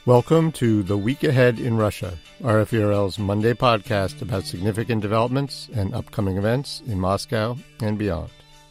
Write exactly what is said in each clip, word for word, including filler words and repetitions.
Welcome to The Week Ahead in Russia, R F E R L's Monday podcast about significant developments and upcoming events in Moscow and beyond.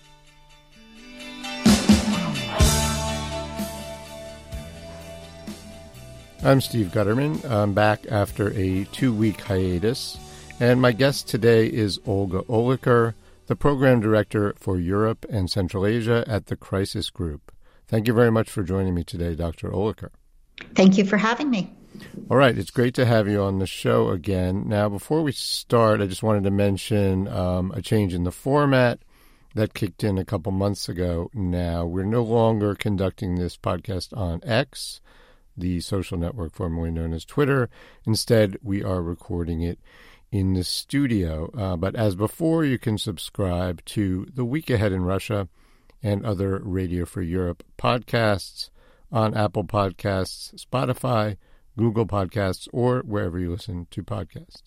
I'm Steve Gutterman. I'm back after a two-week hiatus, and my guest today is Olga Oliker, the Program Director for Europe and Central Asia at the Crisis Group. Thank you very much for joining me today, Doctor Oliker. Thank you for having me. All right. It's great to have you on the show again. Now, before we start, I just wanted to mention um, a change in the format that kicked in a couple months ago now. We're no longer conducting this podcast on X, the social network formerly known as Twitter. Instead, we are recording it in the studio. Uh, but as before, you can subscribe to The Week Ahead in Russia and other Radio Free Europe podcasts on Apple Podcasts, Spotify, Google Podcasts, or wherever you listen to podcasts.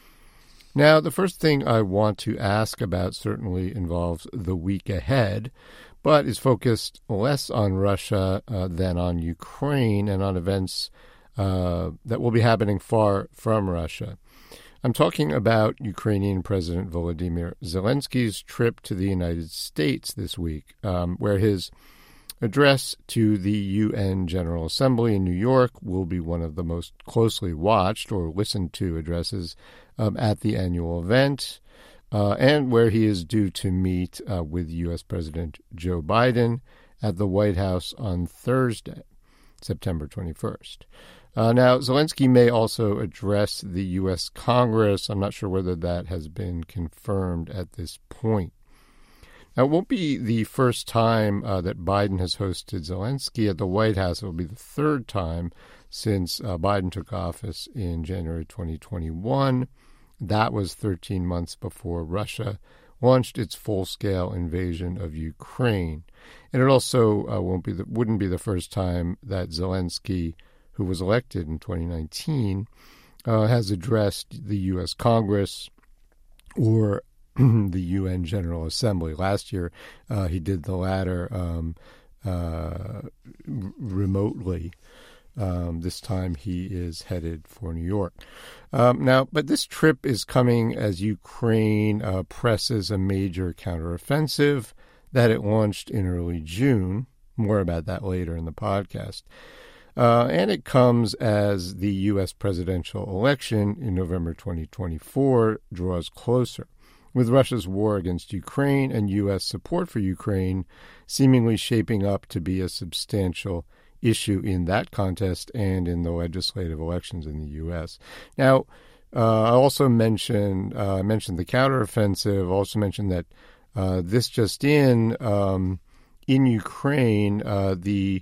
Now, the first thing I want to ask about certainly involves the week ahead, but is focused less on Russia uh, than on Ukraine and on events uh, that will be happening far from Russia. I'm talking about Ukrainian President Volodymyr Zelensky's trip to the United States this week, um, where his address to the U N General Assembly in New York will be one of the most closely watched or listened to addresses um, at the annual event, uh, and where he is due to meet uh, with U S President Joe Biden at the White House on Thursday, September twenty-first. Uh, now, Zelensky may also address the U S Congress. I'm not sure whether that has been confirmed at this point. Now, it won't be the first time uh, that Biden has hosted Zelensky at the White House. It will be the third time since uh, Biden took office in January twenty twenty-one. That was thirteen months before Russia launched its full-scale invasion of Ukraine. And it also uh, won't be the, wouldn't be the first time that Zelensky, who was elected in twenty nineteen, uh, has addressed the U S Congress or the U N General Assembly. Last year, uh, he did the latter um, uh, r- remotely. Um, this time he is headed for New York. Um, now, but this trip is coming as Ukraine uh, presses a major counteroffensive that it launched in early June. More about that later in the podcast. Uh, and it comes as the U S presidential election in November twenty twenty-four draws closer, with Russia's war against Ukraine and U S support for Ukraine seemingly shaping up to be a substantial issue in that contest and in the legislative elections in the U S. Now, uh, I also mentioned, uh, I mentioned the counteroffensive, also mentioned that uh, this just in, um, in Ukraine, uh, the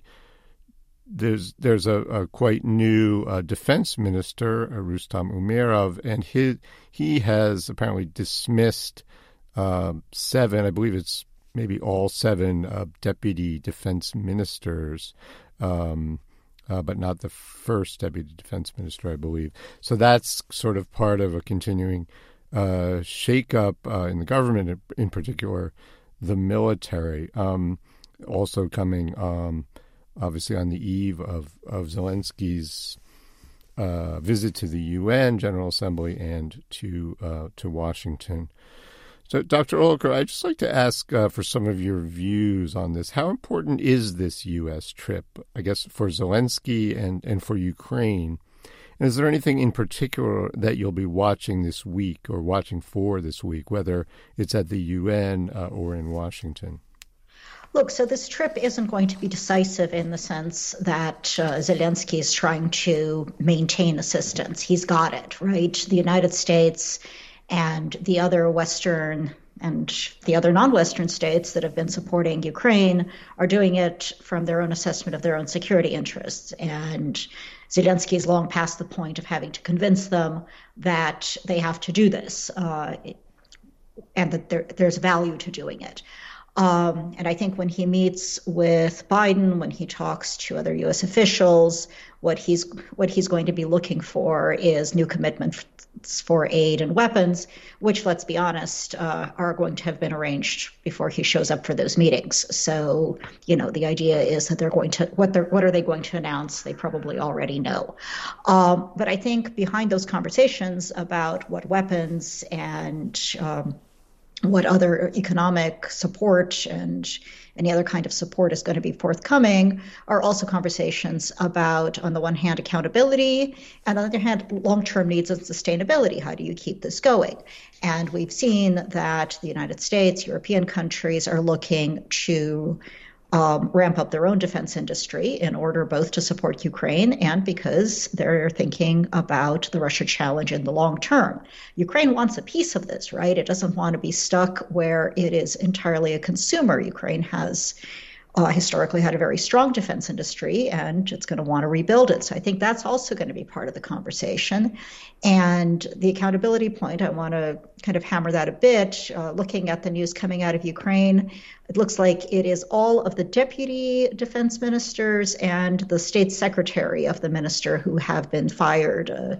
There's there's a, a quite new uh, defense minister, uh, Rustam Umerov, and his, he has apparently dismissed uh, seven, I believe it's maybe all seven uh, deputy defense ministers, um, uh, but not the first deputy defense minister, I believe. So that's sort of part of a continuing uh, shakeup uh, in the government, in, in particular the military, um, also coming Um, obviously on the eve of, of Zelensky's uh, visit to the U N General Assembly and to uh, to Washington. So, Doctor Oliker, I'd just like to ask uh, for some of your views on this. How important is this U S trip, I guess, for Zelensky and, and for Ukraine? And is there anything in particular that you'll be watching this week or watching for this week, whether it's at the U N uh, or in Washington? Look, so this trip isn't going to be decisive in the sense that uh, Zelensky is trying to maintain assistance. He's got it, right? The United States and the other Western and the other non-Western states that have been supporting Ukraine are doing it from their own assessment of their own security interests. And Zelensky is long past the point of having to convince them that they have to do this uh, and that there, there's value to doing it. Um, and I think when he meets with Biden, when he talks to other U S officials, what he's what he's going to be looking for is new commitments for aid and weapons, which, let's be honest, uh, are going to have been arranged before he shows up for those meetings. So, you know, the idea is that they're going to what they're what are they going to announce? They probably already know. Um, but I think behind those conversations about what weapons and um, what other economic support and any other kind of support is going to be forthcoming are also conversations about, on the one hand, accountability, and on the other hand, long-term needs and sustainability. How do you keep this going? And we've seen that the United States, European countries are looking to Um, ramp up their own defense industry in order both to support Ukraine and because they're thinking about the Russia challenge in the long term. Ukraine wants a piece of this, right? It doesn't want to be stuck where it is entirely a consumer. Ukraine has uh, historically had a very strong defense industry, and it's going to want to rebuild it. So I think that's also going to be part of the conversation. And the accountability point, I want to kind of hammer that a bit. Uh, looking at the news coming out of Ukraine, it looks like it is all of the deputy defense ministers and the state secretary of the minister who have been fired, uh,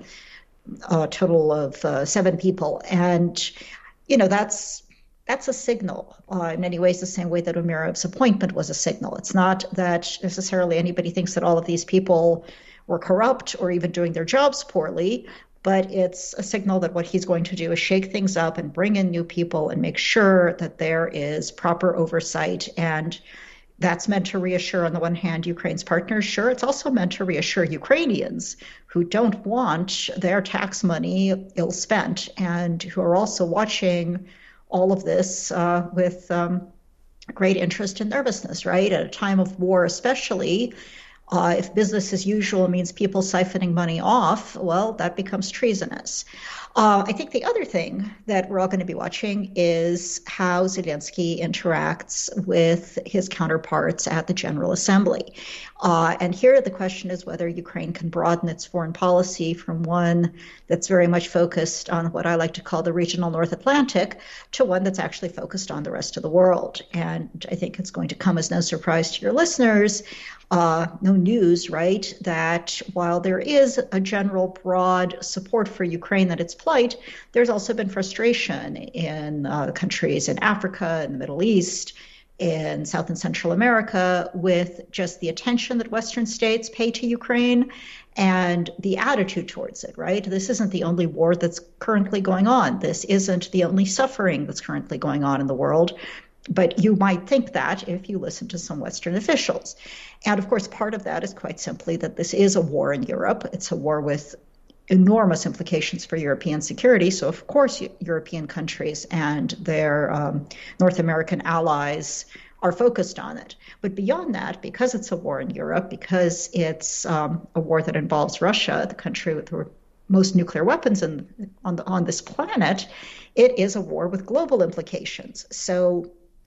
a total of uh, seven people. And, you know, that's That's a signal, uh, in many ways, the same way that Umerov's appointment was a signal. It's not that necessarily anybody thinks that all of these people were corrupt or even doing their jobs poorly, but it's a signal that what he's going to do is shake things up and bring in new people and make sure that there is proper oversight. And that's meant to reassure, on the one hand, Ukraine's partners. Sure, it's also meant to reassure Ukrainians who don't want their tax money ill spent and who are also watching all of this uh, with um, great interest and nervousness, right? At a time of war, especially, uh, if business as usual means people siphoning money off, well, that becomes treasonous. Uh, I think the other thing that we're all going to be watching is how Zelensky interacts with his counterparts at the General Assembly. Uh, and here the question is whether Ukraine can broaden its foreign policy from one that's very much focused on what I like to call the regional North Atlantic to one that's actually focused on the rest of the world. And I think it's going to come as no surprise to your listeners, uh, no news, right, that while there is a general broad support for Ukraine and its plight, there's also been frustration in uh, countries in Africa, in the Middle East, in South and Central America with just the attention that Western states pay to Ukraine and the attitude towards it, right? This isn't the only war that's currently going on. This isn't the only suffering that's currently going on in the world. But you might think that if you listen to some Western officials. And of course, part of that is quite simply that this is a war in Europe. It's a war with enormous implications for European security. So, of course, European countries and their um, North American allies are focused on it. But beyond that, because it's a war in Europe, because it's um, a war that involves Russia, the country with the most nuclear weapons in, on, the, on this planet, it is a war with global implications. So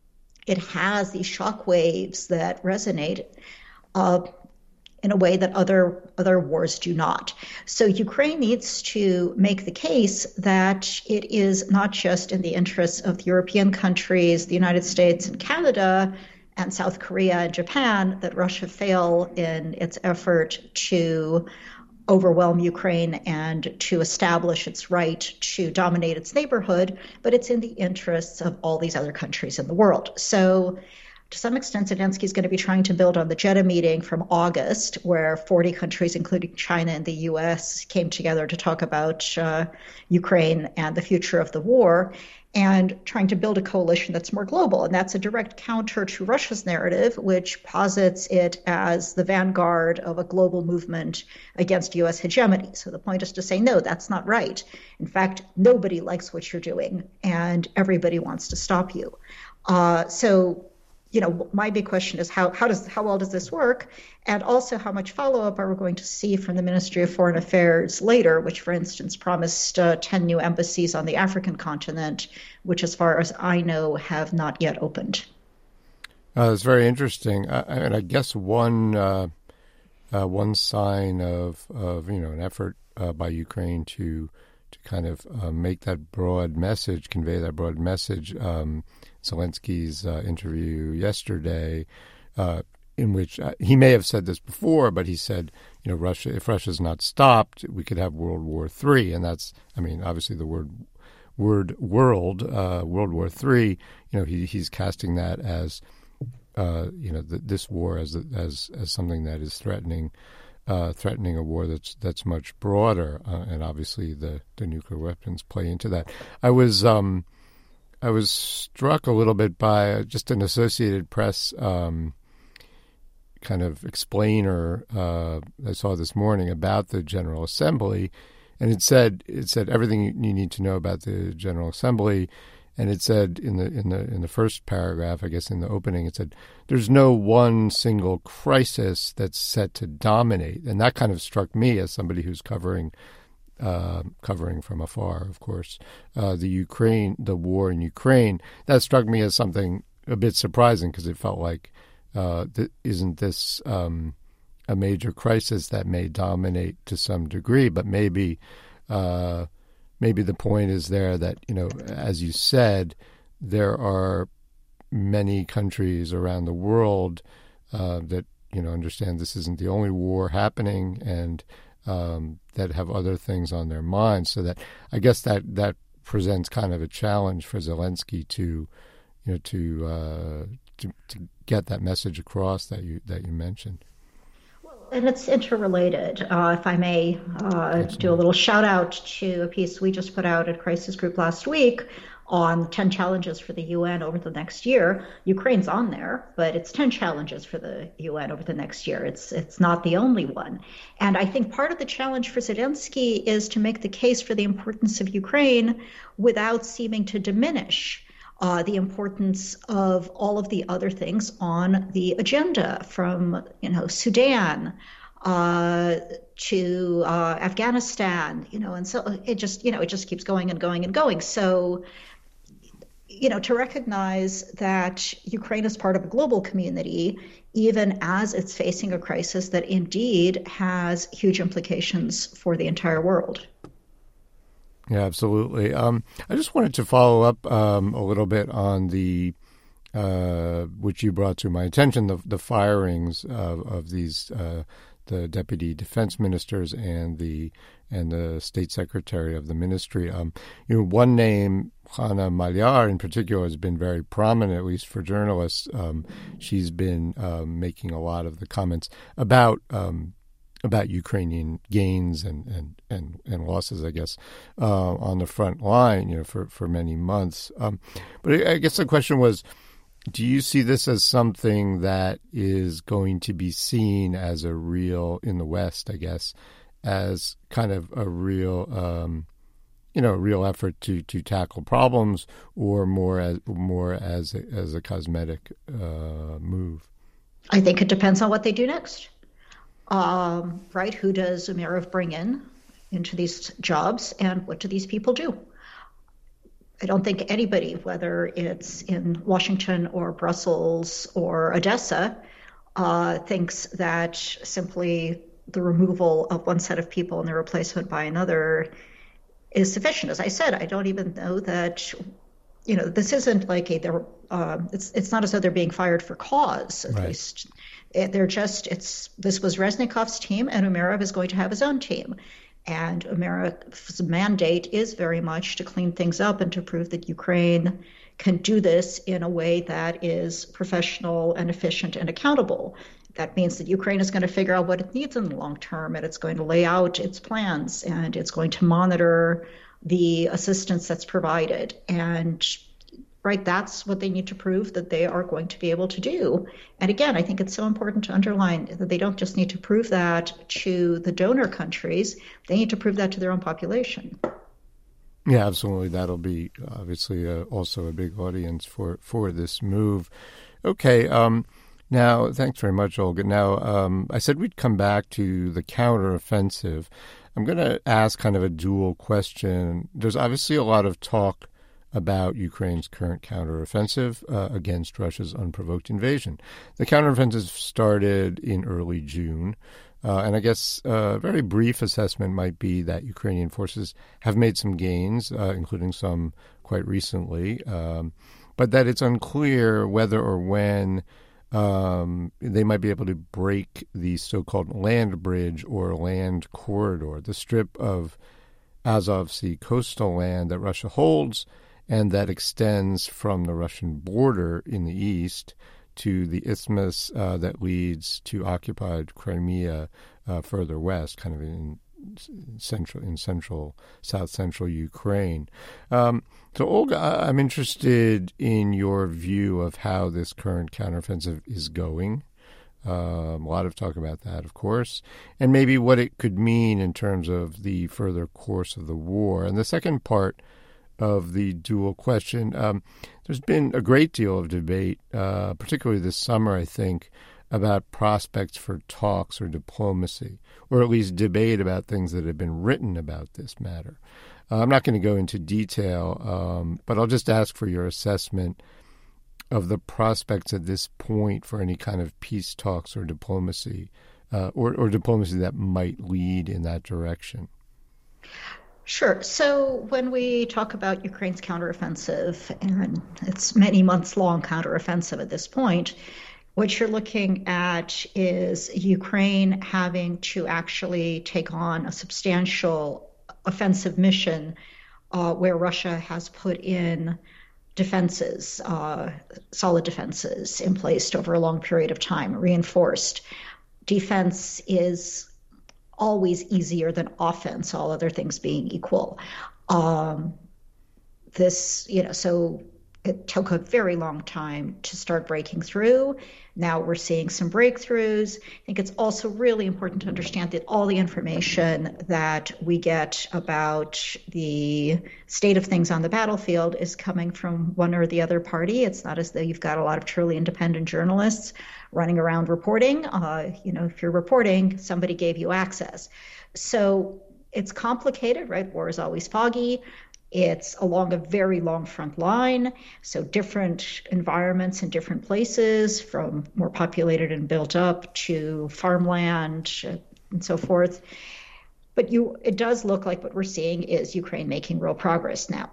it has these shock waves that resonate uh, in a way that other other wars do not. So Ukraine needs to make the case that it is not just in the interests of the European countries, the United States and Canada, and South Korea and Japan that Russia fail in its effort to overwhelm Ukraine and to establish its right to dominate its neighborhood, but it's in the interests of all these other countries in the world. So to some extent, Zelensky is going to be trying to build on the Jeddah meeting from August, where forty countries, including China and the U S, came together to talk about uh, Ukraine and the future of the war, and trying to build a coalition that's more global. And that's a direct counter to Russia's narrative, which posits it as the vanguard of a global movement against U S hegemony. So the point is to say, no, that's not right. In fact, nobody likes what you're doing, and everybody wants to stop you. Uh, so You know, my big question is how how does how well does this work, and also how much follow-up are we going to see from the Ministry of Foreign Affairs later, which, for instance, promised uh, ten new embassies on the African continent, which, as far as I know, have not yet opened. Uh, it's very interesting, uh, and I guess one uh, uh, one sign of of you know an effort uh, by Ukraine to to kind of uh, make that broad message, convey that broad message. Um, Zelensky's uh, interview yesterday, uh, in which uh, he may have said this before, but he said, you know, Russia, if Russia's not stopped, we could have World War Three, and that's, I mean, obviously the word word world, uh, World War Three. You know, he he's casting that as, uh, you know, the, this war as as as something that is threatening. Uh, threatening a war that's that's much broader, uh, and obviously the, the nuclear weapons play into that. I was um, I was struck a little bit by just an Associated Press um, kind of explainer uh, I saw this morning about the General Assembly, and it said it said everything you need to know about the General Assembly. And it said in the in the in the first paragraph, I guess in the opening, it said there's no one single crisis that's set to dominate, and that kind of struck me as somebody who's covering uh, covering from afar, of course, uh, the Ukraine, the war in Ukraine. That struck me as something a bit surprising because it felt like uh, th- isn't this um, a major crisis that may dominate to some degree, but maybe. Uh, Maybe the point is there that, you know, as you said, there are many countries around the world uh, that, you know, understand this isn't the only war happening and um, that have other things on their minds. So that I guess that, that presents kind of a challenge for Zelensky to, you know, to, uh, to to get that message across that you that you mentioned. And it's interrelated. Uh, if I may uh, do a little shout out to a piece we just put out at Crisis Group last week on ten challenges for the U N over the next year. Ukraine's on there, but it's ten challenges for the U N over the next year. It's it's not the only one. And I think part of the challenge for Zelensky is to make the case for the importance of Ukraine without seeming to diminish Uh, the importance of all of the other things on the agenda, from, you know, Sudan uh, to uh, Afghanistan, you know, and so it just, you know, it just keeps going and going and going. So, you know, to recognize that Ukraine is part of a global community, even as it's facing a crisis that indeed has huge implications for the entire world. Yeah, absolutely. Um, I just wanted to follow up um, a little bit on the, uh, which you brought to my attention, the, the firings of, of these, uh, the deputy defense ministers and the and the state secretary of the ministry. Um, you know, one name, Hanna Maliar in particular, has been very prominent, at least for journalists. Um, she's been um, making a lot of the comments about. Um, about Ukrainian gains and, and, and, and losses, I guess, uh, on the front line, you know, for, for many months. Um, but I guess the question was, do you see this as something that is going to be seen as a real, in the West, I guess, as kind of a real, um, you know, real effort to, to tackle problems, or more as more as a, as a cosmetic uh, move? I think it depends on what they do next. Um, right? Who does Umerov bring in into these jobs, and what do these people do? I don't think anybody, whether it's in Washington or Brussels or Odessa, uh, thinks that simply the removal of one set of people and the replacement by another is sufficient. As I said, I don't even know that, you know, this isn't like a, they're, uh, it's it's not as though they're being fired for cause, at right. least. They're just, it's, this was Reznikov's team, and Umerov is going to have his own team. And Umerov's mandate is very much to clean things up and to prove that Ukraine can do this in a way that is professional and efficient and accountable. That means that Ukraine is going to figure out what it needs in the long term, and it's going to lay out its plans, and it's going to monitor the assistance that's provided. And right, that's what they need to prove that they are going to be able to do. And again, I think it's so important to underline that they don't just need to prove that to the donor countries, they need to prove that to their own population. Yeah, absolutely. That'll be obviously uh, also a big audience for, for this move. Okay, um, now, thanks very much, Olga. Now, um, I said we'd come back to the counteroffensive. I'm going to ask kind of a dual question. There's obviously a lot of talk about Ukraine's current counteroffensive uh, against Russia's unprovoked invasion. The counteroffensive started in early June. Uh, and I guess a very brief assessment might be that Ukrainian forces have made some gains, uh, including some quite recently, um, but that it's unclear whether or when um, they might be able to break the so-called land bridge or land corridor, the strip of Azov Sea coastal land that Russia holds and that extends from the Russian border in the east to the isthmus uh, that leads to occupied Crimea uh, further west, kind of in central, in central, south central Ukraine. Um, so, Olga, I'm interested in your view of how this current counteroffensive is going. Um, a lot of talk about that, of course, and maybe what it could mean in terms of the further course of the war. And the second part of the dual question, um, there's been a great deal of debate, uh, particularly this summer, I think, about prospects for talks or diplomacy, or at least debate about things that have been written about this matter. Uh, I'm not going to go into detail, um, but I'll just ask for your assessment of the prospects at this point for any kind of peace talks or diplomacy, uh, or, or diplomacy that might lead in that direction. Sure. So when we talk about Ukraine's counteroffensive, and it's many months long counteroffensive at this point, what you're looking at is Ukraine having to actually take on a substantial offensive mission uh, where Russia has put in defenses, uh, solid defenses in place over a long period of time, reinforced. Defense is always easier than offense, all other things being equal. Um, this, you know, so it took a very long time to start breaking through. Now we're seeing some breakthroughs. I think it's also really important to understand that all the information that we get about the state of things on the battlefield is coming from one or the other party. It's not as though you've got a lot of truly independent journalists running around reporting. Uh, you know, if you're reporting, somebody gave you access. So it's complicated, right? War is always foggy. It's along a very long front line, so different environments in different places, from more populated and built up to farmland and so forth. But you, it does look like what we're seeing is Ukraine making real progress now.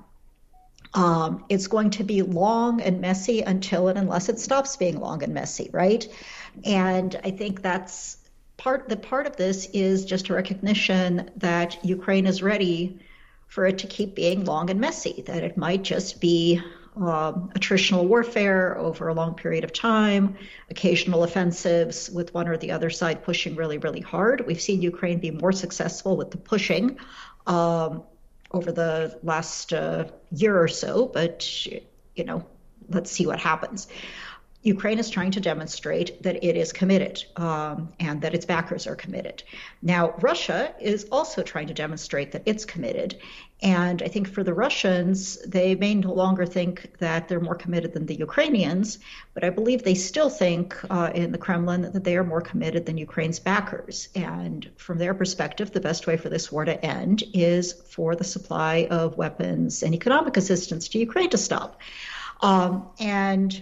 Um, it's going to be long and messy until and unless it stops being long and messy, right? And I think that's part, the part of this is just a recognition that Ukraine is ready for it to keep being long and messy, that it might just be um, attritional warfare over a long period of time, occasional offensives with one or the other side pushing really, really hard. We've seen Ukraine be more successful with the pushing um, over the last uh, year or so, but, you know, let's see what happens. Ukraine is trying to demonstrate that it is committed um, and that its backers are committed. Now, Russia is also trying to demonstrate that it's committed. And I think for the Russians, they may no longer think that they're more committed than the Ukrainians, but I believe they still think uh, in the Kremlin that they are more committed than Ukraine's backers. And from their perspective, the best way for this war to end is for the supply of weapons and economic assistance to Ukraine to stop. Um, and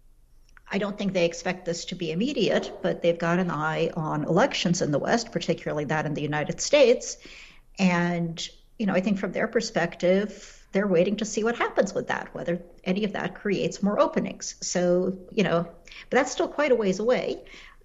I don't think they expect this to be immediate, but they've got an eye on elections in the West, particularly that in the United States. And, you know, I think from their perspective, they're waiting to see what happens with that, whether any of that creates more openings. So, you know, but that's still quite a ways away.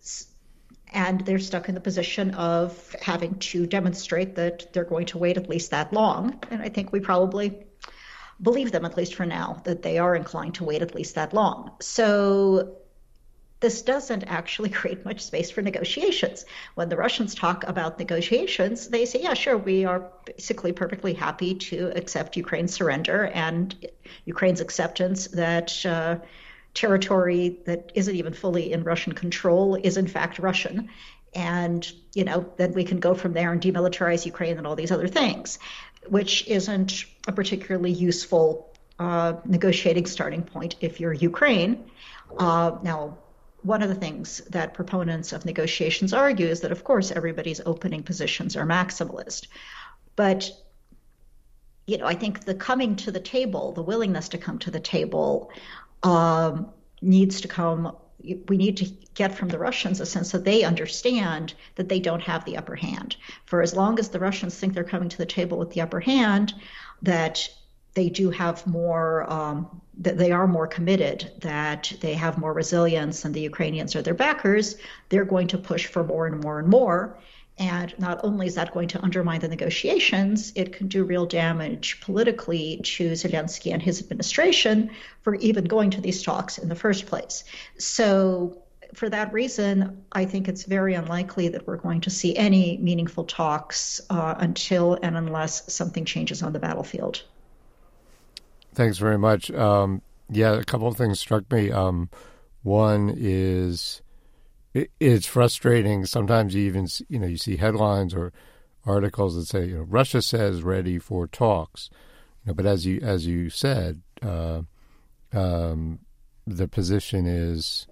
And they're stuck in the position of having to demonstrate that they're going to wait at least that long. And I think we probably believe them, at least for now, that they are inclined to wait at least that long. So this doesn't actually create much space for negotiations. When the Russians talk about negotiations, they say, yeah, sure, we are basically perfectly happy to accept Ukraine's surrender and Ukraine's acceptance that uh, territory that isn't even fully in Russian control is in fact Russian. And, you know, then we can go from there and demilitarize Ukraine and all these other things, which isn't a particularly useful uh, negotiating starting point if you're Ukraine. Uh, now, one of the things that proponents of negotiations argue is that, of course, everybody's opening positions are maximalist. But, you know, I think the coming to the table, the willingness to come to the table um, needs to come we need to get from the Russians a sense that they understand that they don't have the upper hand. For as long as the Russians think they're coming to the table with the upper hand, that they do have more, um, that they are more committed, that they have more resilience, and the Ukrainians are their backers, they're going to push for more and more and more. And not only is that going to undermine the negotiations, it can do real damage politically to Zelensky and his administration for even going to these talks in the first place. So for that reason, I think it's very unlikely that we're going to see any meaningful talks uh, until and unless something changes on the battlefield. Thanks very much. Um, yeah, a couple of things struck me. Um, one is it, it's frustrating. Sometimes you even, you know, you see headlines or articles that say, you know, Russia says ready for talks. You know, but as you as you said, uh, um, the position is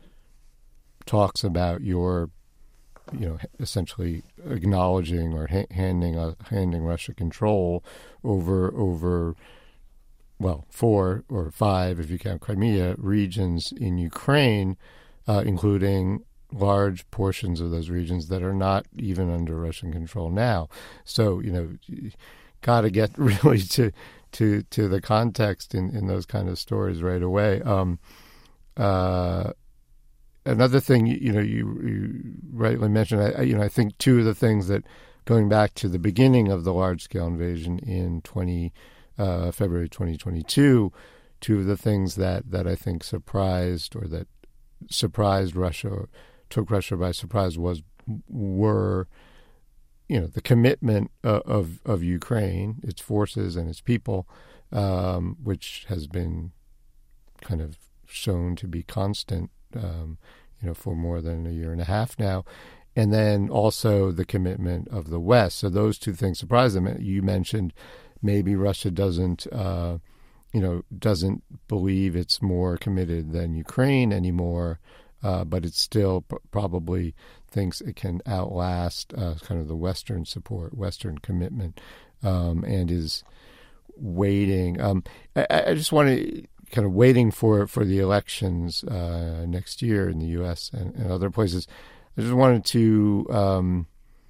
talks about your, you know, essentially acknowledging or ha- handing uh, handing Russia control over over. well, four or five, if you count Crimea, regions in Ukraine, uh, including large portions of those regions that are not even under Russian control now. So, you know, got to get really to to to the context in, in those kind of stories right away. Um, uh, another thing, you know, you, you rightly mentioned, I, you know, I think two of the things that, going back to the beginning of the large-scale invasion in twenty Uh, February twenty twenty-two, two of the things that, that I think surprised or that surprised Russia, took Russia by surprise, was were, you know, the commitment of of, of Ukraine, its forces and its people, um, which has been kind of shown to be constant, um, you know, for more than a year and a half now. And then also the commitment of the West. So those two things surprised them. You mentioned maybe Russia doesn't, uh, you know, doesn't believe it's more committed than Ukraine anymore, uh, but it still p- probably thinks it can outlast uh, kind of the Western support, Western commitment, um, and is waiting. Um, I, I just want to kind of waiting for, for the elections uh, next year in the U S and, and other places. I just wanted to, um,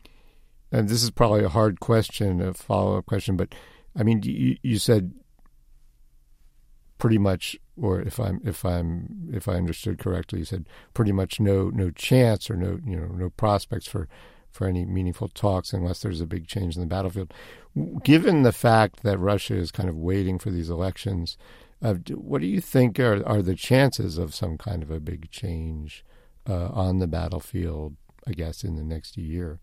and this is probably a hard question, a follow-up question, but I mean, you, you said pretty much, or if I'm if I'm if I understood correctly, you said pretty much no no chance or no you know no prospects for, for any meaningful talks unless there's a big change in the battlefield. Given the fact that Russia is kind of waiting for these elections, uh, what do you think are are the chances of some kind of a big change uh, on the battlefield, I guess, in the next year?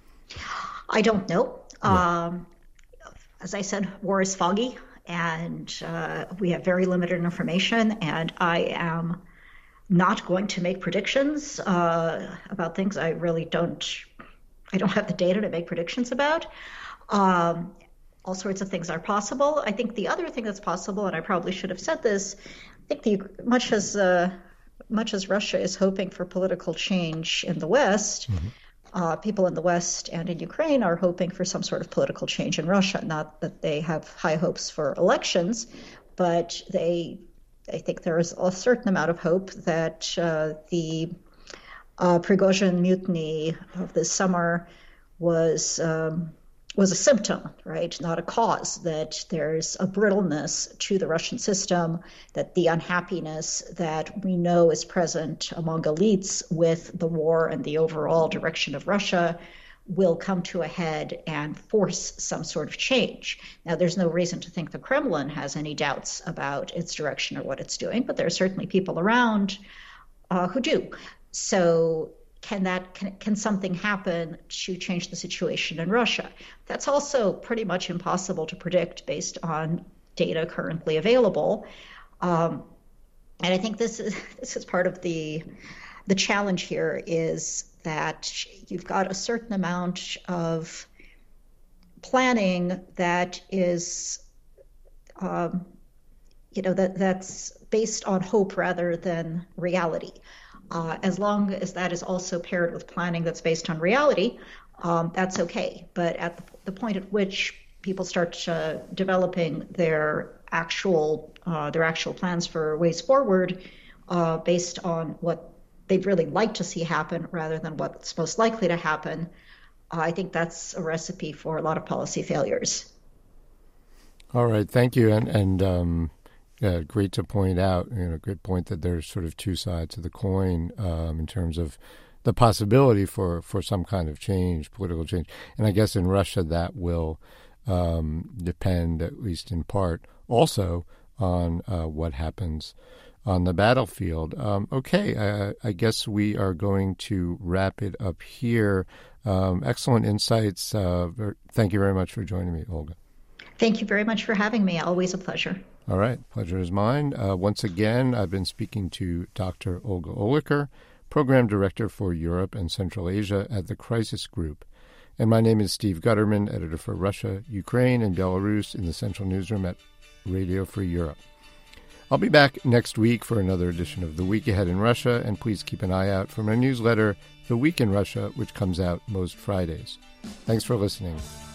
I don't know. Yeah. Um, as I said, war is foggy, and uh, we have very limited information, and I am not going to make predictions uh, about things I really don't, I don't have the data to make predictions about. Um, all sorts of things are possible. I think the other thing that's possible, and I probably should have said this, I think the, much as uh, much as Russia is hoping for political change in the West, mm-hmm. Uh, people in the West and in Ukraine are hoping for some sort of political change in Russia. Not that they have high hopes for elections, but they, I think there is a certain amount of hope that uh, the uh, Prigozhin mutiny of this summer was um, was a symptom, right? Not a cause, that there's a brittleness to the Russian system, that the unhappiness that we know is present among elites with the war and the overall direction of Russia will come to a head and force some sort of change. Now, there's no reason to think the Kremlin has any doubts about its direction or what it's doing, but there are certainly people around uh, who do. So Can that can, can something happen to change the situation in Russia? That's also pretty much impossible to predict based on data currently available. Um, and I think this is this is part of the the challenge here, is that you've got a certain amount of planning that is, um, you know, that that's based on hope rather than reality. Uh, as long as that is also paired with planning that's based on reality, um, that's okay. But at the, the point at which people start uh, developing their actual uh, their actual plans for ways forward uh, based on what they'd really like to see happen rather than what's most likely to happen, uh, I think that's a recipe for a lot of policy failures. All right, thank you. And, and um, yeah, great to point out, you know, great point that there's sort of two sides to the coin um, in terms of the possibility for, for some kind of change, political change. And I guess in Russia that will um, depend, at least in part, also on uh, what happens on the battlefield. Um, okay, I, I guess we are going to wrap it up here. Um, excellent insights. Uh, thank you very much for joining me, Olga. Thank you very much for having me. Always a pleasure. All right, pleasure is mine. Uh, once again, I've been speaking to Doctor Olga Oliker, Program Director for Europe and Central Asia at the Crisis Group. And my name is Steve Gutterman, editor for Russia, Ukraine, and Belarus in the Central Newsroom at Radio Free Europe. I'll be back next week for another edition of The Week Ahead in Russia, and please keep an eye out for my newsletter, The Week in Russia, which comes out most Fridays. Thanks for listening.